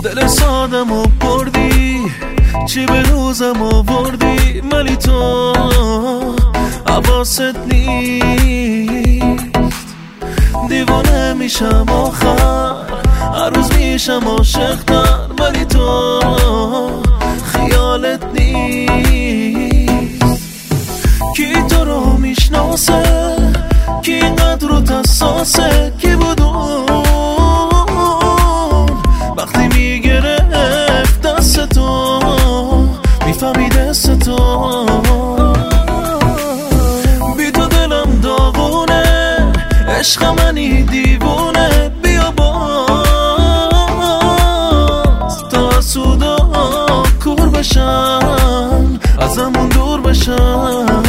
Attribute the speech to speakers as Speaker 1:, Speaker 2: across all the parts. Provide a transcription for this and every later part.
Speaker 1: دل سادم و بردی، چی به روزم آوردی، ولی تو حواست نیست. دیوانه میشم آخر، هر روز میشم عاشق‌تر، ولی تو خیالت نیست. کی تو رو میشناسه، کی اینقدر رو حساسه، کی بود وقتی میگرفت دست تو، میفهمید دست تو. بی تو دلم داغونه، عشق منی دیوونه، بیا باز تا سودا کور بشن، ازمون دور بشن.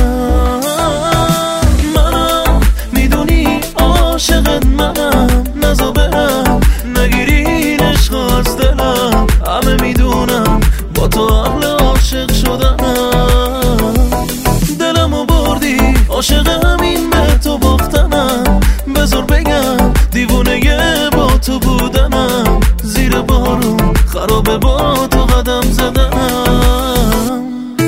Speaker 1: منم میدونی عاشقت منم، نزا برم نگیری عشق از دلم. همه میدونم با تو اهل عاشق شدم. دلمو بردی، عاشق همین به تو باختنم. بذار بگم دیوونه با تو بودنم. زیر بارون خرابه با تو قدم زدنم.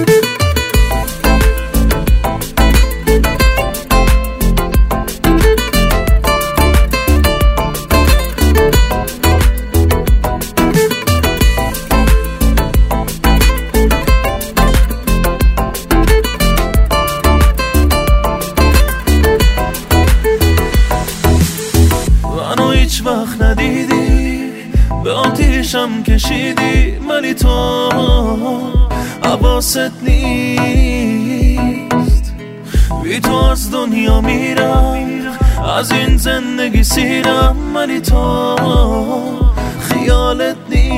Speaker 1: هیچ وقت ندیدی، به آتیشم کشیدی، ولی تو حواست نیست. بی تو از دنیا میرم، از این زندگی سیرم، ولی تو خیالت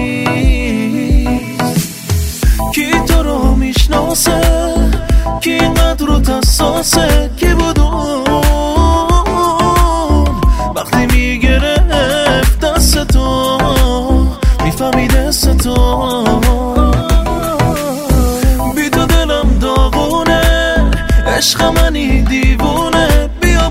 Speaker 1: نیست. کی تو رو میشناسه، کی اینقدر رو حساسه، کی بود وقتی میگرفت دست تو، میفهمید دست تو. بی تو دلم داغونه، عشق منی دیوونه، بیا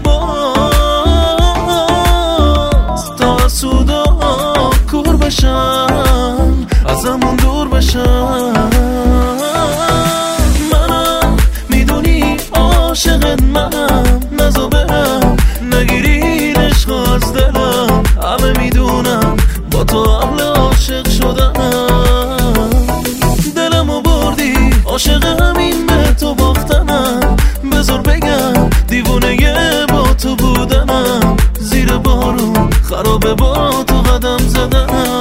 Speaker 1: باز تا سودا کور بشن، ازمون دور بشن. منم میدونی عاشقت منم، نزا برم نگیری عشق از دلم. همه میدونم با تو اهل عاشق شدم. دلمو بردی، عاشق همین به تو باختنم. بذار بگم دیوونه با تو بودنم. زیر بارون خرابه با تو قدم زدنم.